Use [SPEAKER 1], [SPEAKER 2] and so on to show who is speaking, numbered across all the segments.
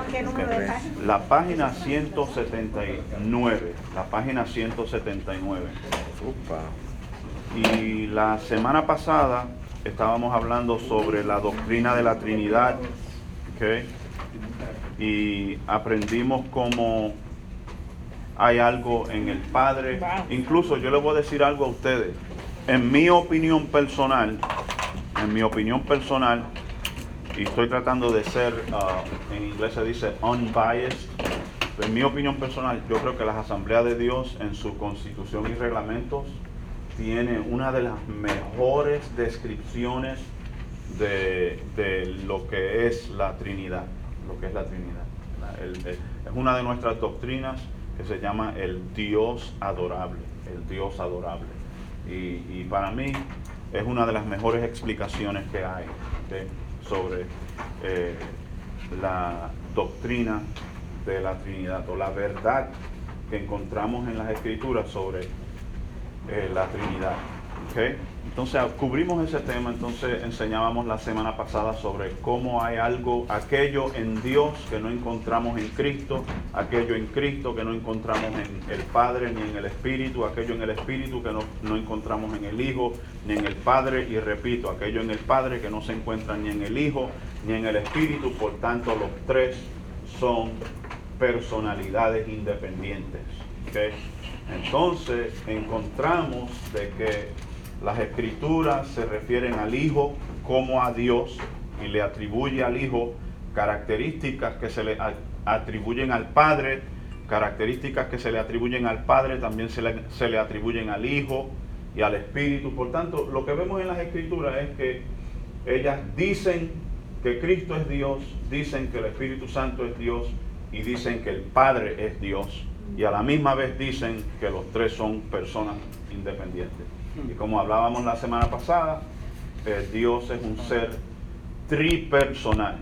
[SPEAKER 1] ¿Qué número de página?
[SPEAKER 2] La página 179. La página 179. Y la semana pasada estábamos hablando sobre la doctrina de la Trinidad, ¿okay? Y aprendimos cómo hay algo en el Padre. Incluso yo les voy a decir algo a ustedes. En mi opinión personal, y estoy tratando de ser, en inglés se dice unbiased, en mi opinión personal, yo creo que las Asambleas de Dios en su constitución y reglamentos tiene una de las mejores descripciones de lo que es la Trinidad. Es una de nuestras doctrinas que se llama el Dios adorable. Y para mí es una de las mejores explicaciones que hay, ¿okay? Sobre la doctrina de la Trinidad, o la verdad que encontramos en las Escrituras sobre la Trinidad. ¿Okay? Entonces cubrimos ese tema. Entonces enseñábamos la semana pasada sobre cómo hay aquello en Dios que no encontramos en Cristo, aquello en Cristo que no encontramos en el Padre ni en el Espíritu, aquello en el Espíritu que no encontramos en el Hijo ni en el Padre, y repito, aquello en el Padre que no se encuentra ni en el Hijo ni en el Espíritu. Por tanto, los tres son personalidades independientes. ¿Okay? Entonces encontramos de que las Escrituras se refieren al Hijo como a Dios y le atribuye al Hijo características que se le atribuyen al Padre, características que se le atribuyen al Padre también se le atribuyen al Hijo y al Espíritu. Por tanto, lo que vemos en las Escrituras es que ellas dicen que Cristo es Dios, dicen que el Espíritu Santo es Dios y dicen que el Padre es Dios, y a la misma vez dicen que los tres son personas independientes. Y como hablábamos la semana pasada, Dios es un ser tripersonal.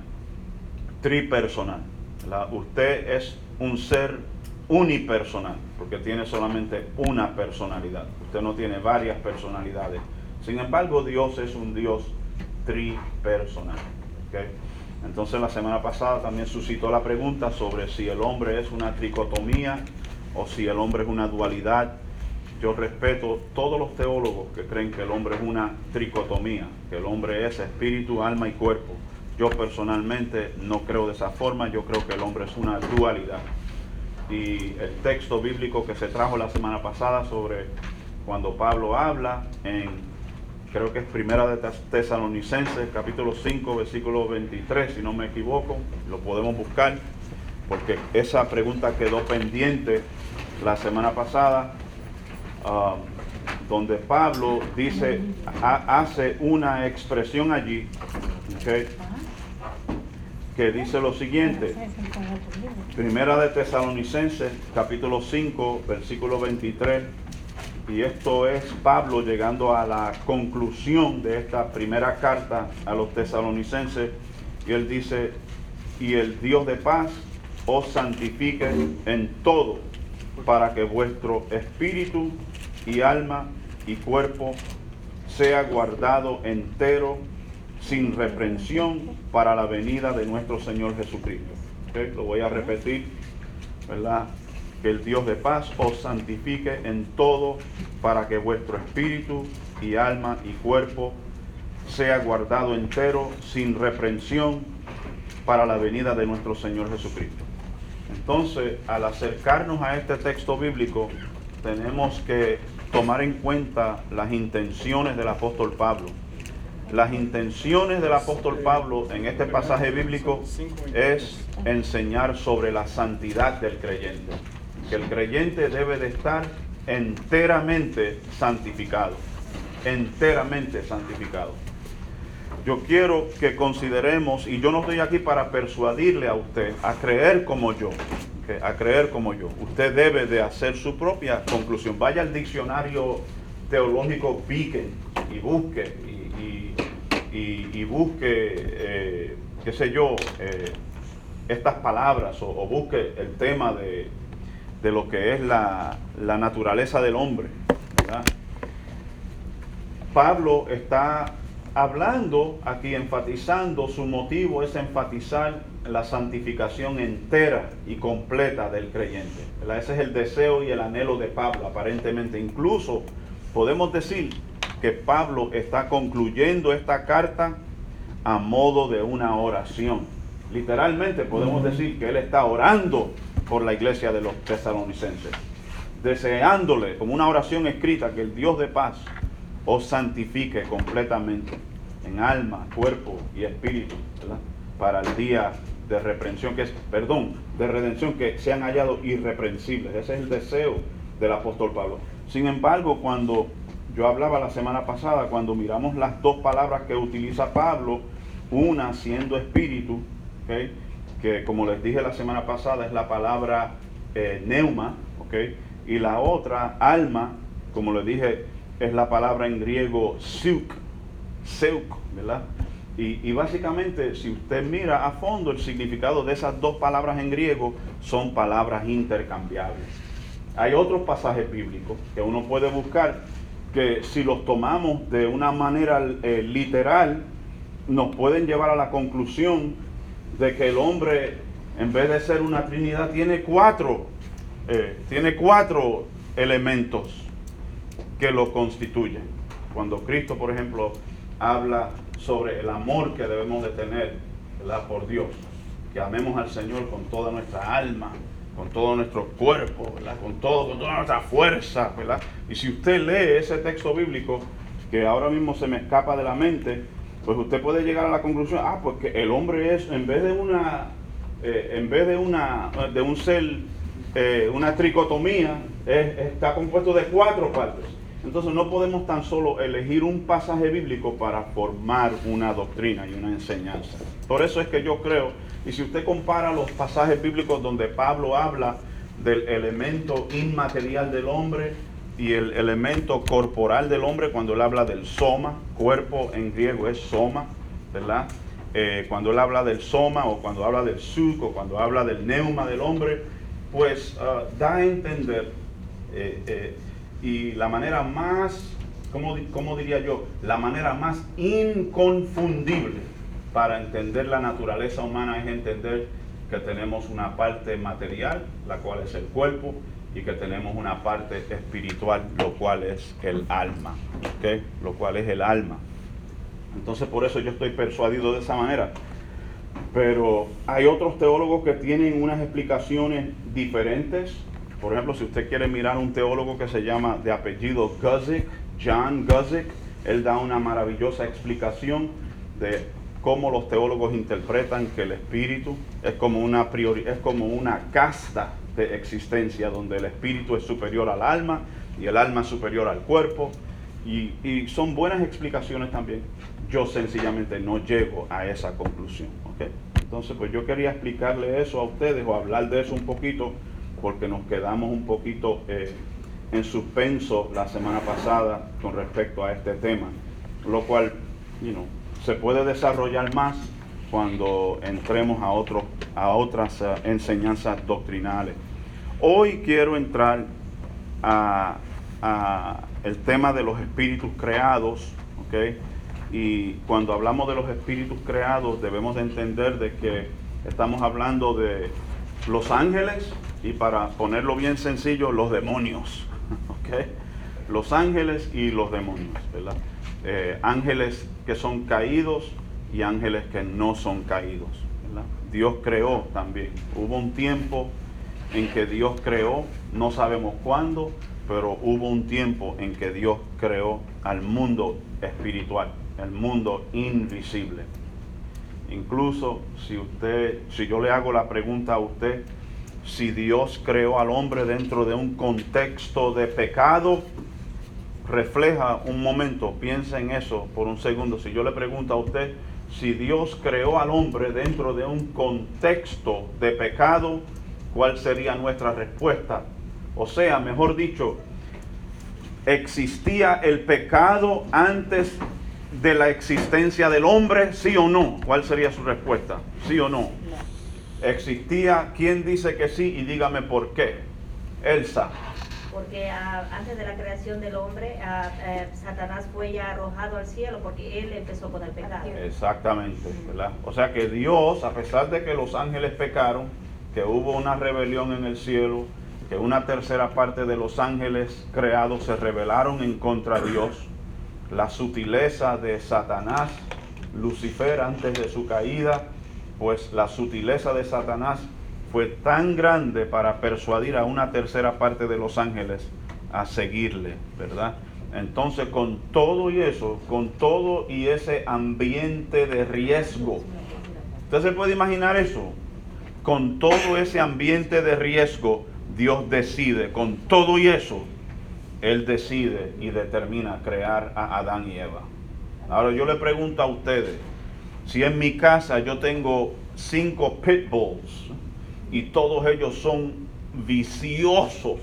[SPEAKER 2] Usted es un ser unipersonal, porque tiene solamente una personalidad. Usted no tiene varias personalidades. Sin embargo, Dios es un Dios tripersonal. ¿Okay? Entonces la semana pasada también suscitó la pregunta sobre si el hombre es una tricotomía o si el hombre es una dualidad. Yo respeto todos los teólogos que creen que el hombre es una tricotomía, que el hombre es espíritu, alma y cuerpo. Yo personalmente no creo de esa forma. Yo creo que el hombre es una dualidad. Y el texto bíblico que se trajo la semana pasada sobre cuando Pablo habla creo que es Primera de Tesalonicenses, capítulo 5, versículo 23, si no me equivoco, lo podemos buscar, porque esa pregunta quedó pendiente la semana pasada, donde Pablo hace una expresión allí, ¿okay? Que dice lo siguiente. Primera de Tesalonicenses, capítulo 5, versículo 23. Y esto es Pablo llegando a la conclusión de esta primera carta a los tesalonicenses. Y él dice: y el Dios de paz os santifique en todo, para que vuestro espíritu y alma y cuerpo sea guardado entero, sin reprensión, para la venida de nuestro Señor Jesucristo. ¿Okay? Lo voy a repetir, ¿verdad? Que el Dios de paz os santifique en todo, para que vuestro espíritu y alma y cuerpo sea guardado entero, sin reprensión, para la venida de nuestro Señor Jesucristo. Entonces, al acercarnos a este texto bíblico, tenemos que tomar en cuenta las intenciones del apóstol Pablo. Las intenciones del apóstol Pablo en este pasaje bíblico es enseñar sobre la santidad del creyente. Que el creyente debe de estar enteramente santificado. Enteramente santificado. Yo quiero que consideremos, y yo no estoy aquí para persuadirle a usted a creer como yo, a creer como yo. Usted debe de hacer su propia conclusión. Vaya al diccionario teológico Beacon y busque, y busque, qué sé yo, estas palabras, o busque el tema de lo que es la naturaleza del hombre, ¿verdad? Pablo está hablando aquí, enfatizando, su motivo es enfatizar la santificación entera y completa del creyente, ¿verdad? Ese es el deseo y el anhelo de Pablo, aparentemente. Incluso podemos decir que Pablo está concluyendo esta carta a modo de una oración. Literalmente podemos decir que él está orando por la iglesia de los tesalonicenses, deseándole, como una oración escrita, que el Dios de paz os santifique completamente en alma, cuerpo y espíritu, ¿verdad? Para el día de reprensión, de redención, que sean hallados irreprensibles. Ese es el deseo del apóstol Pablo. Sin embargo, cuando yo hablaba la semana pasada, cuando miramos las dos palabras que utiliza Pablo, una siendo espíritu, ¿okay?, que como les dije la semana pasada es la palabra neuma, ¿okay?, y la otra, alma, como les dije, es la palabra en griego seuk, ¿verdad? Y básicamente, si usted mira a fondo, el significado de esas dos palabras en griego son palabras intercambiables. Hay otros pasajes bíblicos que uno puede buscar que, si los tomamos de una manera literal, nos pueden llevar a la conclusión de que el hombre, en vez de ser una trinidad, tiene cuatro elementos que lo constituyen. Cuando Cristo, por ejemplo, habla sobre el amor que debemos de tener, ¿verdad?, por Dios, que amemos al Señor con toda nuestra alma, con todo nuestro cuerpo, ¿verdad?, con toda nuestra fuerza, ¿verdad? Y si usted lee ese texto bíblico, que ahora mismo se me escapa de la mente, pues usted puede llegar a la conclusión, pues que el hombre es, en vez de un ser, una tricotomía, está compuesto de cuatro partes. Entonces no podemos tan solo elegir un pasaje bíblico para formar una doctrina y una enseñanza. Por eso es que yo creo, y si usted compara los pasajes bíblicos donde Pablo habla del elemento inmaterial del hombre y el elemento corporal del hombre, cuando él habla del soma, cuerpo en griego es soma, ¿verdad? Cuando él habla del soma, o cuando habla del suk, o cuando habla del neuma del hombre, pues da a entender, y la manera más, ¿cómo diría yo? La manera más inconfundible para entender la naturaleza humana es entender que tenemos una parte material, la cual es el cuerpo, y que tenemos una parte espiritual, lo cual es el alma, ¿okay? Lo cual es el alma. Entonces, por eso yo estoy persuadido de esa manera. Pero hay otros teólogos que tienen unas explicaciones diferentes. Por ejemplo, si usted quiere mirar un teólogo que se llama de apellido Guzik, John Guzik, él da una maravillosa explicación de cómo los teólogos interpretan que el espíritu es como una casta de existencia, donde el espíritu es superior al alma y el alma es superior al cuerpo, y son buenas explicaciones también. Yo sencillamente no llego a esa conclusión, ¿okay? Entonces, pues yo quería explicarle eso a ustedes, o hablar de eso un poquito, porque nos quedamos un poquito en suspenso la semana pasada con respecto a este tema, lo cual, se puede desarrollar más cuando entremos a otras enseñanzas doctrinales. Hoy quiero entrar a el tema de los espíritus creados, ¿ok? Y cuando hablamos de los espíritus creados, debemos de entender de que estamos hablando de los ángeles, y para ponerlo bien sencillo, los demonios, ¿ok? Los ángeles y los demonios, ¿verdad? Ángeles que son caídos y ángeles que no son caídos, ¿verdad? Dios creó también. Hubo un tiempo en que Dios creó, no sabemos cuándo, pero hubo un tiempo en que Dios creó al mundo espiritual, el mundo invisible. Incluso si yo le hago la pregunta a usted, si Dios creó al hombre dentro de un contexto de pecado, refleja un momento, piensa en eso por un segundo. Si yo le pregunto a usted, si Dios creó al hombre dentro de un contexto de pecado, ¿cuál sería nuestra respuesta? O sea, mejor dicho, ¿existía el pecado antes de la existencia del hombre? ¿Sí o no? ¿Cuál sería su respuesta? ¿Sí o no? ¿Existía? ¿Quién dice que sí? Y dígame por qué. Elsa.
[SPEAKER 1] porque antes de la creación del hombre, Satanás fue ya arrojado al cielo porque él empezó con el pecado.
[SPEAKER 2] Exactamente, ¿verdad? O sea que Dios, a pesar de que los ángeles pecaron, que hubo una rebelión en el cielo, que una tercera parte de los ángeles creados se rebelaron en contra de Dios, la sutileza de Satanás, Lucifer antes de su caída, pues la sutileza de Satanás fue tan grande para persuadir a una tercera parte de los ángeles a seguirle, ¿verdad? Entonces, con todo y eso, con todo y ese ambiente de riesgo, ¿usted se puede imaginar eso? Con todo ese ambiente de riesgo, Dios decide, con todo y eso, Él decide y determina crear a Adán y Eva. Ahora yo le pregunto a ustedes, si en mi casa yo tengo 5 pit bulls y todos ellos son viciosos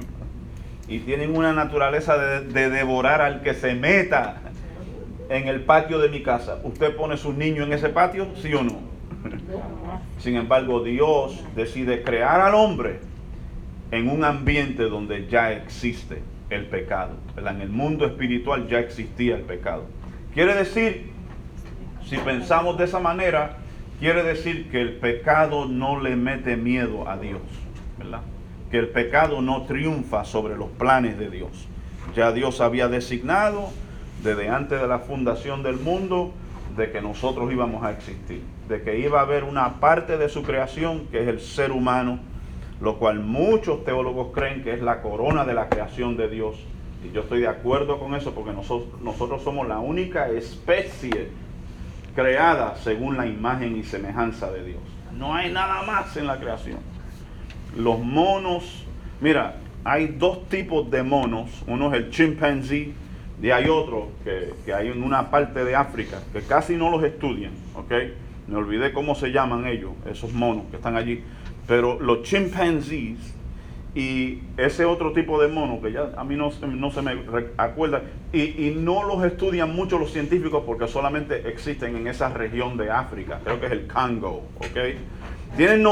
[SPEAKER 2] y tienen una naturaleza de devorar al que se meta en el patio de mi casa, ¿usted pone sus niños en ese patio, sí o no? Sin embargo, Dios decide crear al hombre en un ambiente donde ya existe el pecado, ¿verdad? En el mundo espiritual ya existía el pecado. Quiere decir, si pensamos de esa manera, quiere decir que el pecado no le mete miedo a Dios, ¿verdad? Que el pecado no triunfa sobre los planes de Dios. Ya Dios había designado desde antes de la fundación del mundo de que nosotros íbamos a existir, de que iba a haber una parte de su creación que es el ser humano, lo cual muchos teólogos creen que es la corona de la creación de Dios. Y yo estoy de acuerdo con eso porque nosotros somos la única especie creada según la imagen y semejanza de Dios. No hay nada más en la creación. Los monos, mira, hay 2 tipos de monos. Uno es el chimpancé y hay otro que hay en una parte de África que casi no los estudian, ¿ok? Me olvidé cómo se llaman ellos, esos monos que están allí. Pero los chimpancés y ese otro tipo de mono que ya a mí no se me acuerda y no los estudian mucho los científicos porque solamente existen en esa región de África, creo que es el Congo, ¿ok? Tienen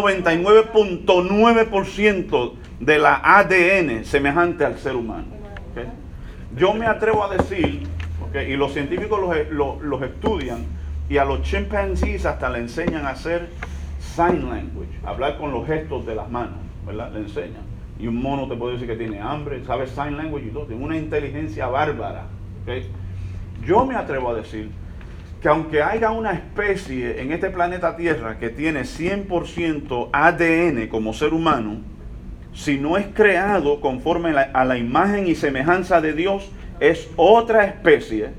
[SPEAKER 2] 99.9% de la ADN semejante al ser humano, ¿ok? Yo me atrevo a decir, ¿okay? Y los científicos los estudian y a los chimpancés hasta le enseñan a hacer sign language, hablar con los gestos de las manos, ¿verdad? Le enseñan. Y un mono te puede decir que tiene hambre, sabe sign language y todo, tiene una inteligencia bárbara, ¿okay? Yo me atrevo a decir que aunque haya una especie en este planeta Tierra que tiene 100% ADN como ser humano, si no es creado conforme a la imagen y semejanza de Dios, es otra especie,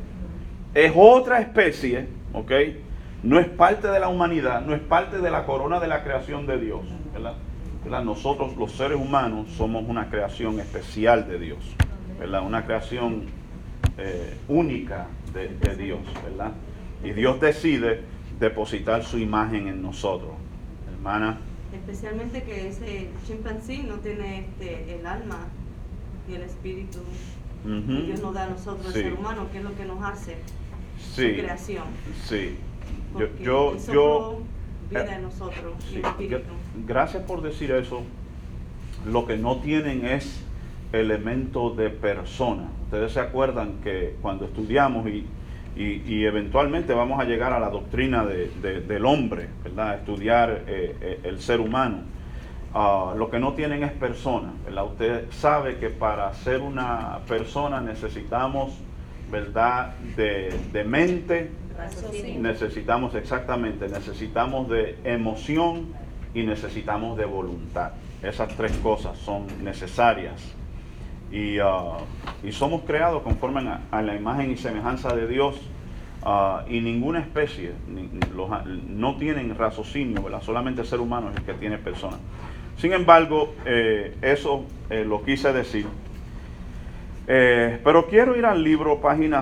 [SPEAKER 2] ¿ok? No es parte de la humanidad, no es parte de la corona de la creación de Dios, ¿verdad? Nosotros los seres humanos somos una creación especial de Dios, ¿verdad? Una creación única de Dios, ¿verdad? Y Dios decide depositar su imagen en nosotros, hermana.
[SPEAKER 3] Especialmente que ese chimpancé no tiene el alma y el espíritu que Dios nos da a nosotros, el ser humano, que es lo que nos hace su creación.
[SPEAKER 2] Sí.
[SPEAKER 3] Yo vida en nosotros,
[SPEAKER 2] sí,
[SPEAKER 3] y espíritu.
[SPEAKER 2] Gracias por decir eso. Lo que no tienen es elemento de persona. Ustedes se acuerdan que cuando estudiamos y eventualmente vamos a llegar a la doctrina del hombre, ¿verdad? Estudiar el ser humano. Lo que no tienen es persona, ¿verdad? Usted sabe que para ser una persona necesitamos, ¿verdad? De mente, necesitamos de emoción y necesitamos de voluntad. Esas 3 cosas son necesarias. Y somos creados conforme a la imagen y semejanza de Dios, y ninguna especie no tienen raciocinio, ¿verdad? Solamente el ser humano es el que tiene persona. Sin embargo, eso lo quise decir. Pero quiero ir al libro, página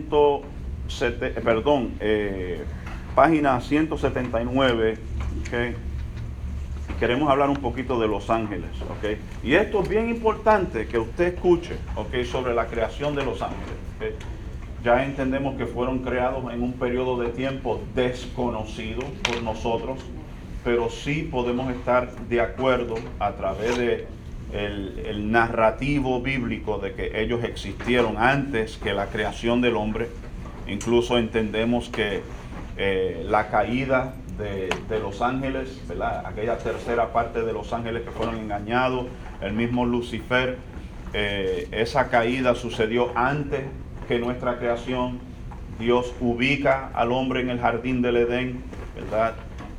[SPEAKER 2] 179, ¿okay? Queremos hablar un poquito de los ángeles, ¿okay? Y esto es bien importante que usted escuche, ¿okay? Sobre la creación de los ángeles, ¿okay? Ya entendemos que fueron creados en un periodo de tiempo desconocido por nosotros, pero sí podemos estar de acuerdo a través de el narrativo bíblico de que ellos existieron antes que la creación del hombre. Incluso entendemos que la caída de los ángeles, ¿verdad? Aquella tercera parte de los ángeles que fueron engañados, el mismo Lucifer, esa caída sucedió antes que nuestra creación. Dios ubica al hombre en el jardín del Edén, ¿verdad?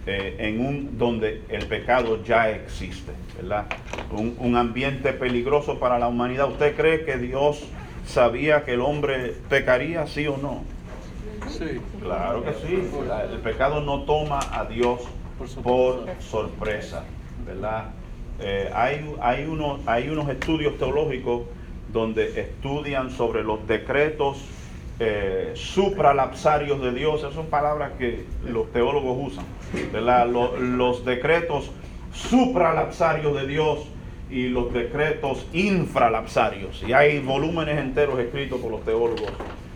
[SPEAKER 2] Donde el pecado ya existe, ¿verdad? Un ambiente peligroso para la humanidad. ¿Usted cree que Dios sabía que el hombre pecaría, sí o no?
[SPEAKER 4] Sí.
[SPEAKER 2] Claro que sí. El pecado no toma a Dios por sorpresa, ¿verdad? Hay unos estudios teológicos donde estudian sobre los decretos supralapsarios de Dios. Esas son palabras que los teólogos usan, ¿verdad? Los decretos supralapsarios de Dios y los decretos infralapsarios. Y hay volúmenes enteros escritos por los teólogos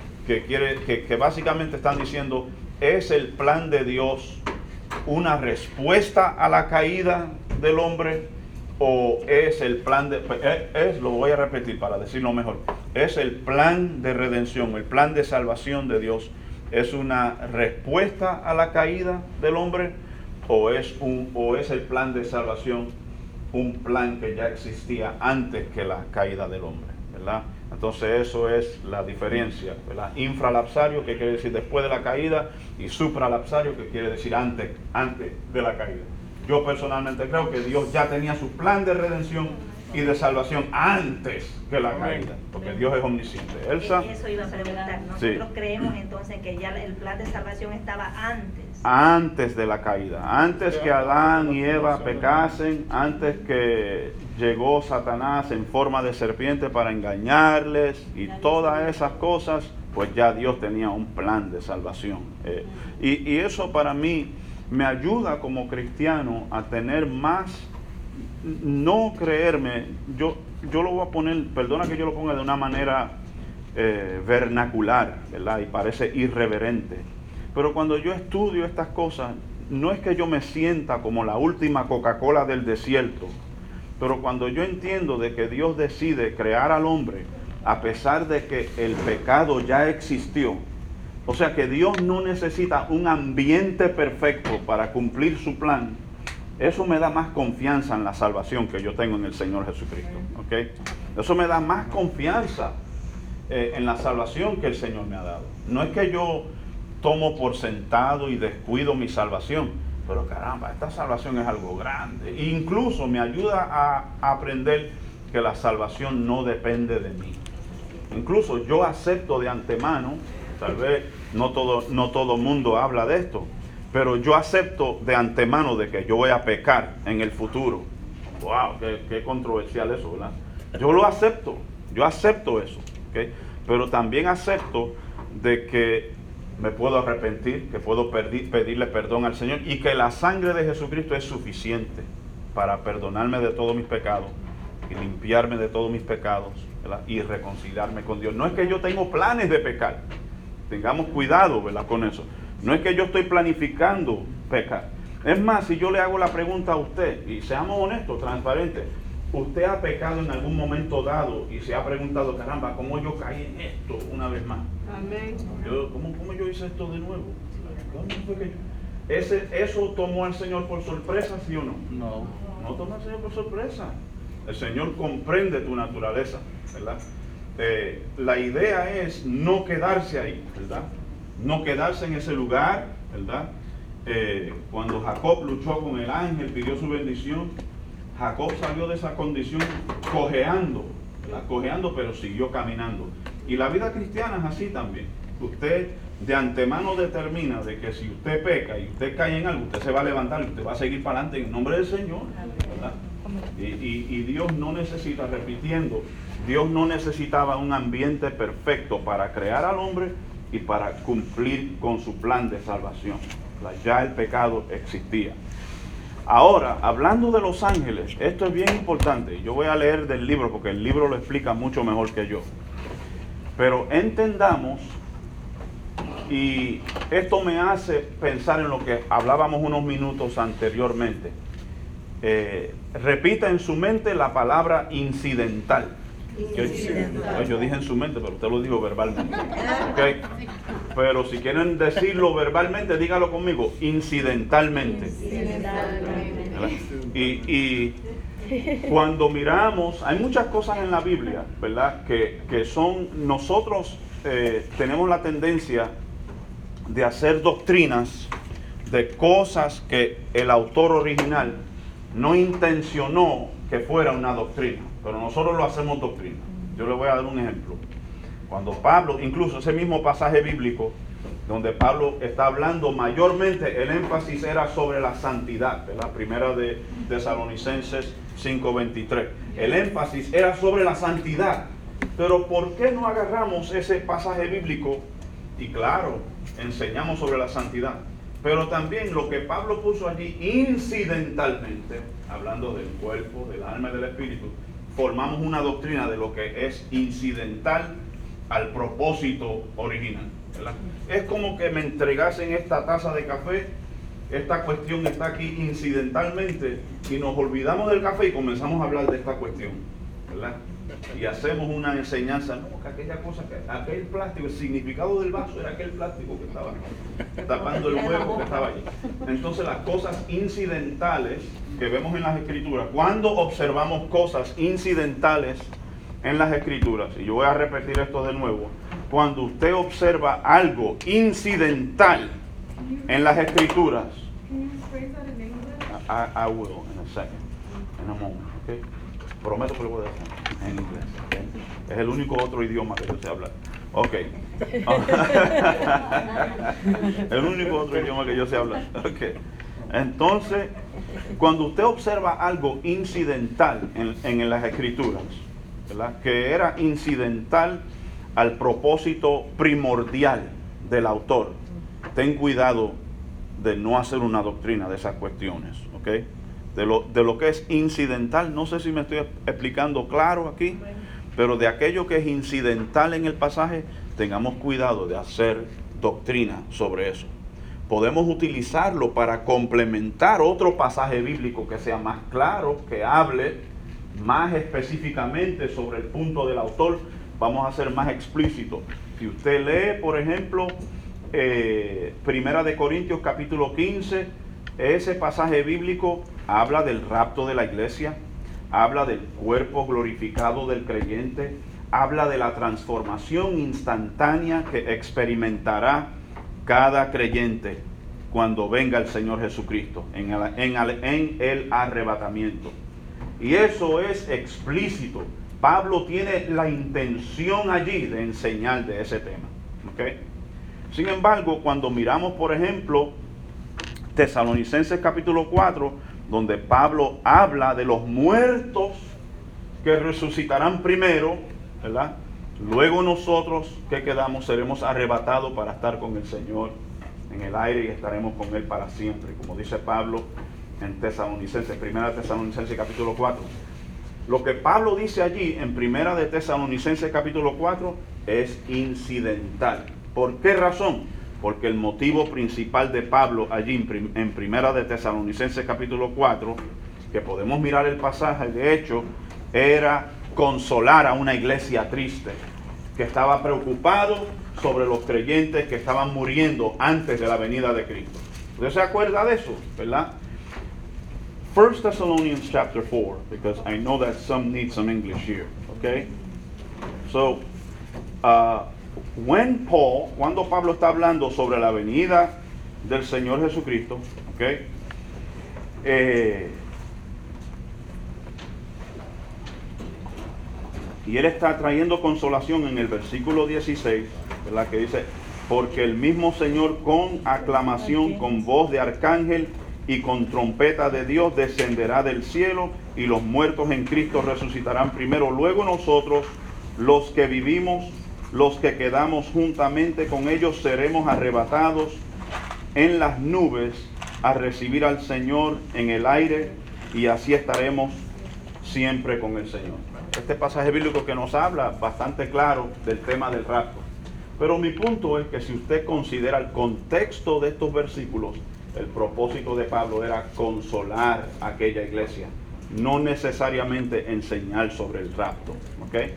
[SPEAKER 2] que básicamente están diciendo, ¿es el plan de Dios una respuesta a la caída del hombre? ¿O es el plan lo voy a repetir para decirlo mejor, es el plan de redención, el plan de salvación de Dios, es una respuesta a la caída del hombre? ¿O es el plan de salvación un plan que ya existía antes que la caída del hombre, ¿verdad? Entonces eso es la diferencia, ¿verdad? Infralapsario, que quiere decir después de la caída, y supralapsario, que quiere decir antes de la caída. Yo personalmente creo que Dios ya tenía su plan de redención y de salvación antes que la caída, porque Dios es omnisciente. Elsa.
[SPEAKER 1] Eso iba a preguntar. Nosotros creemos entonces que ya el plan de salvación estaba
[SPEAKER 2] antes de la caída, antes que Adán y Eva pecasen, antes que llegó Satanás en forma de serpiente para engañarles y todas esas cosas, pues ya Dios tenía un plan de salvación. Y eso para mí me ayuda como cristiano a tener más, no creerme, yo lo voy a poner, perdona que yo lo ponga de una manera vernacular, ¿verdad? Y parece irreverente. Pero cuando yo estudio estas cosas, no es que yo me sienta como la última Coca-Cola del desierto, pero cuando yo entiendo de que Dios decide crear al hombre, a pesar de que el pecado ya existió, o sea que Dios no necesita un ambiente perfecto para cumplir su plan, eso me da más confianza en la salvación que yo tengo en el Señor Jesucristo, ¿ok? Eso me da más confianza en la salvación que el Señor me ha dado. No es que yo tomo por sentado y descuido mi salvación, pero caramba, esta salvación es algo grande. E incluso me ayuda a aprender que la salvación no depende de mí. Incluso yo acepto de antemano, tal vez no todo mundo habla de esto, pero yo acepto de antemano de que yo voy a pecar en el futuro. Wow, qué controversial eso, ¿verdad? Yo acepto eso, ¿okay? Pero también acepto de que me puedo arrepentir, que puedo pedirle perdón al Señor y que la sangre de Jesucristo es suficiente para perdonarme de todos mis pecados y limpiarme de todos mis pecados, ¿verdad? Y reconciliarme con Dios. No es que yo tengo planes de pecar, tengamos cuidado, ¿verdad? Con eso. No es que yo estoy planificando pecar. Es más, si yo le hago la pregunta a usted, y seamos honestos, transparentes, ¿usted ha pecado en algún momento dado y se ha preguntado, caramba, ¿cómo yo caí en esto una vez más?
[SPEAKER 3] Amén.
[SPEAKER 2] ¿Cómo yo hice esto de nuevo? ¿Cómo fue que ¿Eso tomó al Señor por sorpresa, sí o no? No tomó al Señor por sorpresa. El Señor comprende tu naturaleza, ¿verdad? La idea es no quedarse ahí, ¿verdad? No quedarse en ese lugar, ¿verdad? Cuando Jacob luchó con el ángel, pidió su bendición, Jacob salió de esa condición cojeando, ¿verdad? Cojeando, pero siguió caminando. Y la vida cristiana es así también. Usted de antemano determina de que si usted peca y usted cae en algo, usted se va a levantar y usted va a seguir para adelante en nombre del Señor, ¿verdad? Y Dios no necesita, repitiendo, Dios no necesitaba un ambiente perfecto para crear al hombre y para cumplir con su plan de salvación. Ya el pecado existía. Ahora, hablando de los ángeles, esto es bien importante. Yo voy a leer del libro porque el libro lo explica mucho mejor que yo. Pero entendamos, y esto me hace pensar en lo que hablábamos unos minutos anteriormente. repita en su mente la palabra incidental.
[SPEAKER 1] Incidental.
[SPEAKER 2] Yo dije en su mente, pero usted lo dijo verbalmente. ¿Okay? Pero si quieren decirlo verbalmente, dígalo conmigo, incidentalmente. Y cuando miramos, hay muchas cosas en la Biblia, ¿verdad? Que son, nosotros tenemos la tendencia de hacer doctrinas de cosas que el autor original no intencionó que fuera una doctrina, pero nosotros lo hacemos doctrina. Yo le voy a dar un ejemplo. Cuando Pablo, incluso ese mismo pasaje bíblico, donde Pablo está hablando mayormente, el énfasis era sobre la santidad, ¿verdad? Primera de Tesalonicenses 5:23. El énfasis era sobre la santidad. Pero ¿por qué no agarramos ese pasaje bíblico? Y claro, enseñamos sobre la santidad. Pero también lo que Pablo puso allí incidentalmente, hablando del cuerpo, del alma y del espíritu, formamos una doctrina de lo que es incidental al propósito original, ¿verdad? Es como que me entregasen esta taza de café, esta cuestión está aquí incidentalmente, y nos olvidamos del café y comenzamos a hablar de esta cuestión, ¿verdad? Y hacemos una enseñanza, no, que aquella cosa, aquel plástico, el significado del vaso era aquel plástico que estaba tapando el huevo que estaba allí. Entonces las cosas incidentales que vemos en las escrituras, cuando observamos cosas incidentales en las escrituras, y yo voy a repetir esto de nuevo, cuando usted observa algo incidental en las escrituras, I will in a second, in a moment, okay? Prometo que lo voy a decir en inglés, okay? Es el único otro idioma que yo sé hablar. Ok. El único otro idioma que yo sé hablar. Okay. Entonces, cuando usted observa algo incidental en las escrituras, ¿verdad? Que era incidental al propósito primordial del autor, ten cuidado de no hacer una doctrina de esas cuestiones, ¿ok? De lo que es incidental, no sé si me estoy explicando claro aquí, pero de aquello que es incidental en el pasaje, tengamos cuidado de hacer doctrina sobre eso. Podemos utilizarlo para complementar otro pasaje bíblico que sea más claro, que hable más específicamente sobre el punto del autor. Vamos a ser más explícitos. Si usted lee, por ejemplo, Primera de Corintios capítulo 15, ese pasaje bíblico habla del rapto de la iglesia, habla del cuerpo glorificado del creyente, habla de la transformación instantánea que experimentará cada creyente cuando venga el Señor Jesucristo en el arrebatamiento. Y eso es explícito. Pablo tiene la intención allí de enseñar de ese tema, ¿okay? Sin embargo, cuando miramos, por ejemplo, Tesalonicenses capítulo 4, donde Pablo habla de los muertos que resucitarán primero, ¿verdad? Luego nosotros que quedamos seremos arrebatados para estar con el Señor en el aire y estaremos con Él para siempre, como dice Pablo en Tesalonicenses, Primera de Tesalonicenses capítulo 4. Lo que Pablo dice allí en Primera de Tesalonicenses capítulo 4 es incidental. ¿Por qué razón? Porque el motivo principal de Pablo allí en Primera de Tesalonicenses capítulo 4, que podemos mirar el pasaje, de hecho, era consolar a una iglesia triste, que estaba preocupado sobre los creyentes que estaban muriendo antes de la venida de Cristo. ¿Usted se acuerda de eso? ¿Verdad? 1 Thessalonians chapter 4, because I know that some need some English here, okay? So, cuando Pablo está hablando sobre la venida del Señor Jesucristo, okay, y él está trayendo consolación en el versículo 16, ¿verdad? Que dice, porque el mismo Señor con aclamación, con voz de arcángel y con trompeta de Dios descenderá del cielo, y los muertos en Cristo resucitarán primero. Luego nosotros, los que vivimos, los que quedamos juntamente con ellos, seremos arrebatados en las nubes a recibir al Señor en el aire, y así estaremos siempre con el Señor. Este pasaje bíblico que nos habla bastante claro del tema del rapto. Pero mi punto es que si usted considera el contexto de estos versículos, el propósito de Pablo era consolar a aquella iglesia, no necesariamente enseñar sobre el rapto, ¿ok?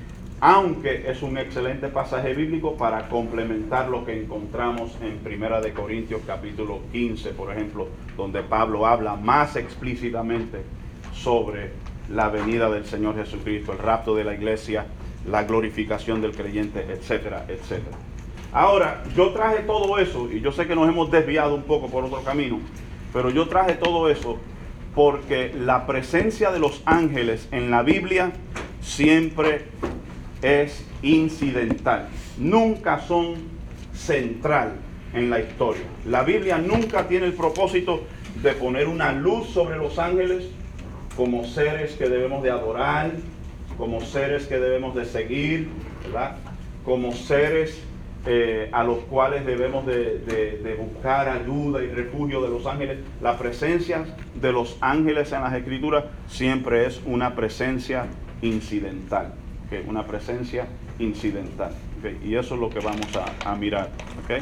[SPEAKER 2] Aunque es un excelente pasaje bíblico para complementar lo que encontramos en 1 de Corintios capítulo 15, por ejemplo, donde Pablo habla más explícitamente sobre la venida del Señor Jesucristo, el rapto de la iglesia, la glorificación del creyente, etcétera, etcétera. Ahora, yo traje todo eso, y yo sé que nos hemos desviado un poco por otro camino, pero yo traje todo eso porque la presencia de los ángeles en la Biblia siempre es incidental, nunca son central en la historia. La Biblia nunca tiene el propósito de poner una luz sobre los ángeles como seres que debemos de adorar, como seres que debemos de seguir, ¿verdad? Como seres a los cuales debemos de buscar ayuda y refugio de los ángeles. La presencia de los ángeles en las Escrituras siempre es una presencia incidental, ¿okay? Una presencia incidental, ¿okay? Y eso es lo que vamos a mirar, ¿okay?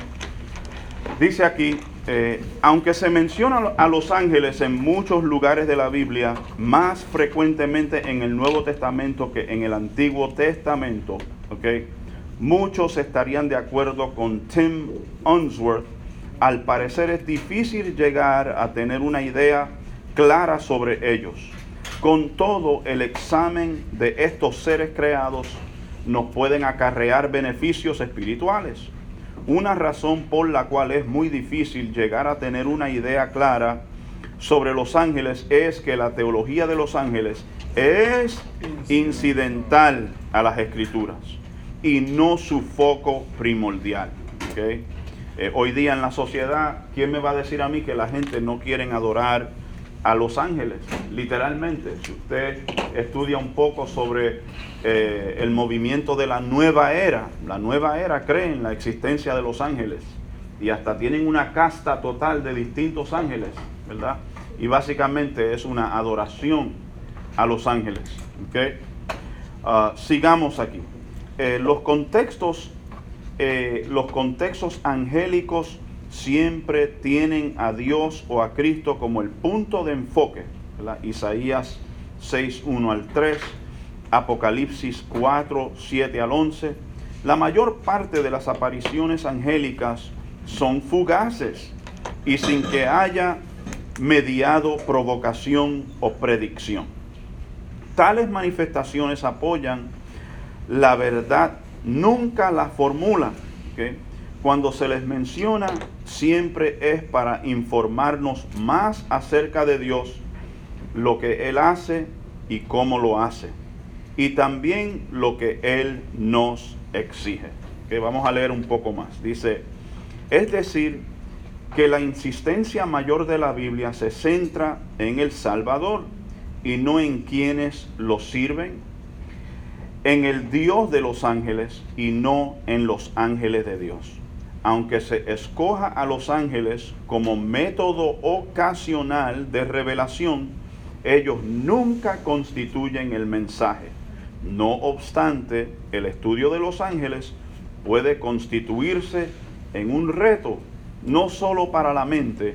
[SPEAKER 2] Dice aquí, aunque se menciona a los ángeles en muchos lugares de la Biblia, más frecuentemente en el Nuevo Testamento que en el Antiguo Testamento, ¿okay? Muchos estarían de acuerdo con Tim Unsworth. Al parecer es difícil llegar a tener una idea clara sobre ellos. Con todo, el examen de estos seres creados nos pueden acarrear beneficios espirituales. Una razón por la cual es muy difícil llegar a tener una idea clara sobre los ángeles es que la teología de los ángeles es incidental a las Escrituras y no su foco primordial, ¿okay? Hoy día en la sociedad, ¿quién me va a decir a mí que la gente no quiere adorar a los ángeles? Literalmente, si usted estudia un poco sobre el movimiento de la nueva era cree en la existencia de los ángeles y hasta tienen una casta total de distintos ángeles, ¿verdad? Y básicamente es una adoración a los ángeles, ¿okay? Sigamos aquí. Los contextos angélicos siempre tienen a Dios o a Cristo como el punto de enfoque, ¿verdad? Isaías 6:1 al 3, Apocalipsis 4:7 al 11. La mayor parte de las apariciones angélicas son fugaces y sin que haya mediado provocación o predicción. Tales manifestaciones apoyan la verdad, nunca la formulan, ¿okay? Cuando se les menciona, siempre es para informarnos más acerca de Dios, lo que Él hace y cómo lo hace, y también lo que Él nos exige. ¿Okay? Vamos a leer un poco más. Dice, es decir, que la insistencia mayor de la Biblia se centra en el Salvador y no en quienes lo sirven, en el Dios de los ángeles y no en los ángeles de Dios. Aunque se escoja a los ángeles como método ocasional de revelación, ellos nunca constituyen el mensaje. No obstante, el estudio de los ángeles puede constituirse en un reto, no solo para la mente,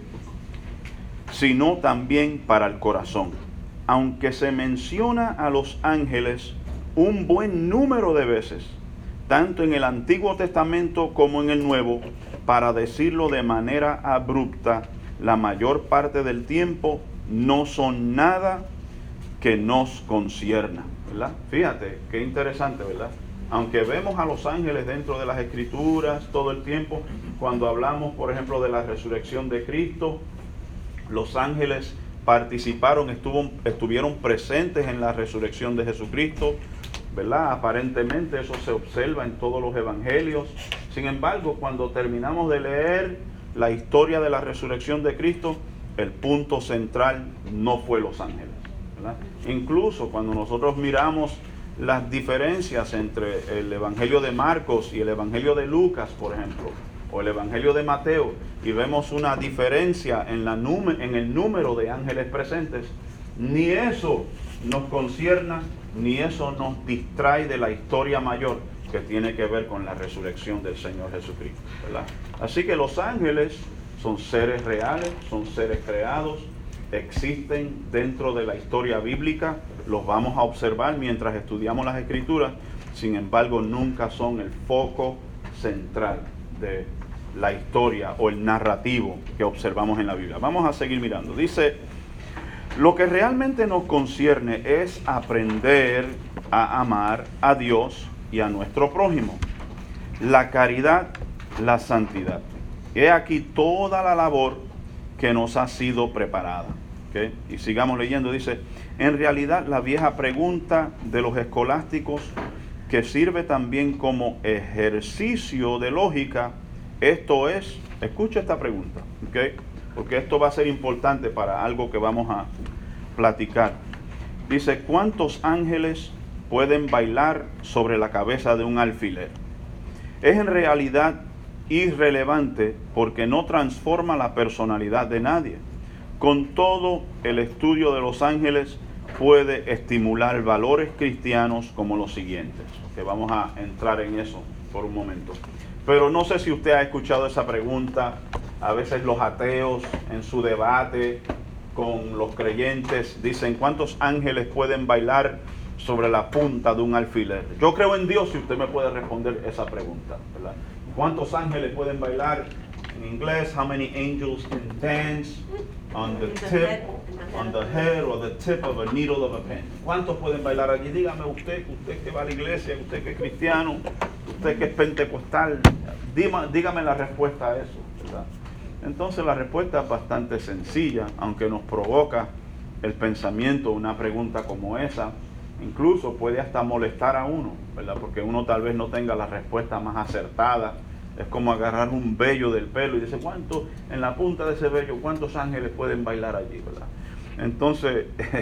[SPEAKER 2] sino también para el corazón. Aunque se menciona a los ángeles un buen número de veces, tanto en el Antiguo Testamento como en el Nuevo, para decirlo de manera abrupta, la mayor parte del tiempo no son nada que nos concierna, ¿verdad? Fíjate, qué interesante, ¿verdad? Aunque vemos a los ángeles dentro de las Escrituras todo el tiempo, cuando hablamos, por ejemplo, de la resurrección de Cristo, los ángeles participaron, estuvieron presentes en la resurrección de Jesucristo, ¿verdad? Aparentemente eso se observa en todos los evangelios. Sin embargo, cuando terminamos de leer la historia de la resurrección de Cristo, el punto central no fue los ángeles, ¿verdad? Incluso cuando nosotros miramos las diferencias entre el evangelio de Marcos y el evangelio de Lucas, por ejemplo, o el evangelio de Mateo, y vemos una diferencia en el número de ángeles presentes, ni eso nos concierna, ni eso nos distrae de la historia mayor que tiene que ver con la resurrección del Señor Jesucristo, ¿verdad? Así que los ángeles son seres reales, son seres creados, existen dentro de la historia bíblica, los vamos a observar mientras estudiamos las Escrituras, sin embargo nunca son el foco central de la historia o el narrativo que observamos en la Biblia. Vamos a seguir mirando. Dice, lo que realmente nos concierne es aprender a amar a Dios y a nuestro prójimo, la caridad, la santidad. He aquí toda la labor que nos ha sido preparada. ¿Okay? Y sigamos leyendo, dice, en realidad la vieja pregunta de los escolásticos, que sirve también como ejercicio de lógica, esto es, escucha esta pregunta, ¿okay? Porque esto va a ser importante para algo que vamos a platicar. Dice, ¿cuántos ángeles pueden bailar sobre la cabeza de un alfiler? Es en realidad irrelevante porque no transforma la personalidad de nadie. Con todo, el estudio de los ángeles puede estimular valores cristianos como los siguientes, que vamos a entrar en eso por un momento. Pero no sé si usted ha escuchado esa pregunta. A veces los ateos en su debate con los creyentes dicen, ¿cuántos ángeles pueden bailar sobre la punta de un alfiler? Yo creo en Dios si usted me puede responder esa pregunta, ¿verdad? ¿Cuántos ángeles pueden bailar? En inglés, how many angels can dance on the tip, on the head or the tip of a needle of a pen? ¿Cuántos pueden bailar allí? Dígame usted que va a la iglesia, usted que es cristiano, usted que es pentecostal, dígame la respuesta a eso, ¿verdad? Entonces la respuesta es bastante sencilla, aunque nos provoca el pensamiento, una pregunta como esa, incluso puede hasta molestar a uno, ¿verdad? Porque uno tal vez no tenga la respuesta más acertada. Es como agarrar un vello del pelo y dice, ¿cuánto, en la punta de ese vello, cuántos ángeles pueden bailar allí, ¿verdad? Entonces,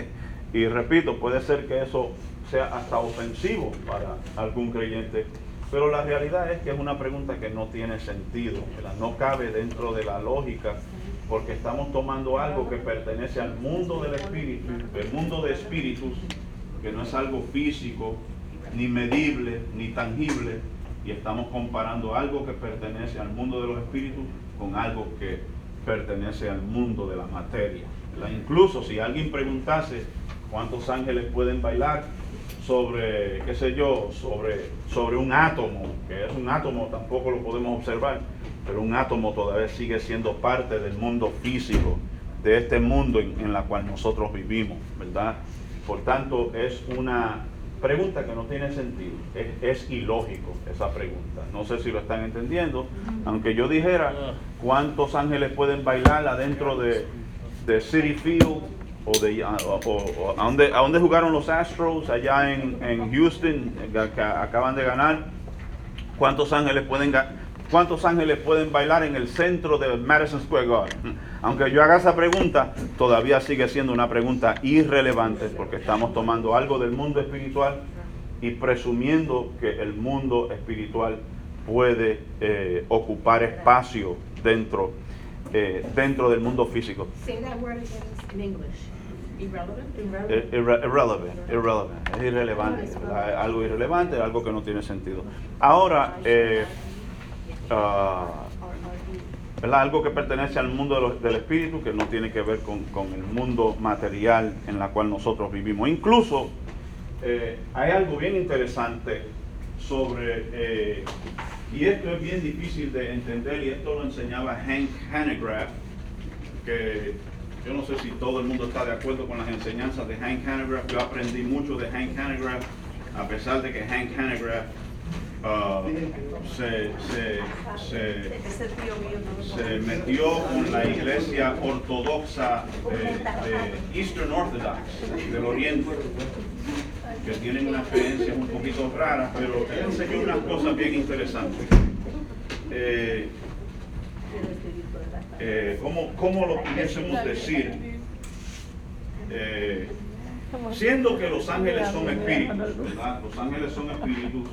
[SPEAKER 2] y repito, puede ser que eso sea hasta ofensivo para algún creyente, pero la realidad es que es una pregunta que no tiene sentido, ¿verdad? No cabe dentro de la lógica, porque estamos tomando algo que pertenece al mundo del espíritu, el mundo de espíritus, que no es algo físico, ni medible, ni tangible, y estamos comparando algo que pertenece al mundo de los espíritus con algo que pertenece al mundo de la materia, ¿verdad? Incluso si alguien preguntase cuántos ángeles pueden bailar sobre, qué sé yo, sobre un átomo, que es un átomo, tampoco lo podemos observar, pero un átomo todavía sigue siendo parte del mundo físico, de este mundo en la cual nosotros vivimos, ¿verdad? Por tanto, es una pregunta que no tiene sentido, es ilógico esa pregunta. No sé si lo están entendiendo, aunque yo dijera cuántos ángeles pueden bailar adentro de Citi Field o a donde jugaron los Astros allá en Houston, que acaban de ganar. ¿Cuántos ángeles pueden bailar en el centro de Madison Square Garden? Aunque yo haga esa pregunta, todavía sigue siendo una pregunta irrelevante, porque estamos tomando algo del mundo espiritual y presumiendo que el mundo espiritual puede ocupar espacio dentro del mundo físico.
[SPEAKER 4] Say that word again in English. Irrelevant?
[SPEAKER 2] Irrelevant. Es irrelevante, ¿verdad? Algo irrelevante, algo que no tiene sentido. Ahora, ¿verdad? Algo que pertenece al mundo del espíritu, que no tiene que ver con el mundo material en la cual nosotros vivimos. Incluso hay algo bien interesante sobre, y esto es bien difícil de entender, y esto lo enseñaba Hank Hanegraaff, que yo no sé si todo el mundo está de acuerdo con las enseñanzas de Hank Hanegraaff. Yo aprendí mucho de Hank Hanegraaff, a pesar de que Hank Hanegraaff se metió con la iglesia ortodoxa de Eastern Orthodox, del Oriente, que tienen unas creencias un poquito raras, pero él enseñó unas cosas bien interesantes. ¿Cómo lo pudiésemos decir? Siendo que los ángeles son espíritus, ¿verdad? Los ángeles son espíritus,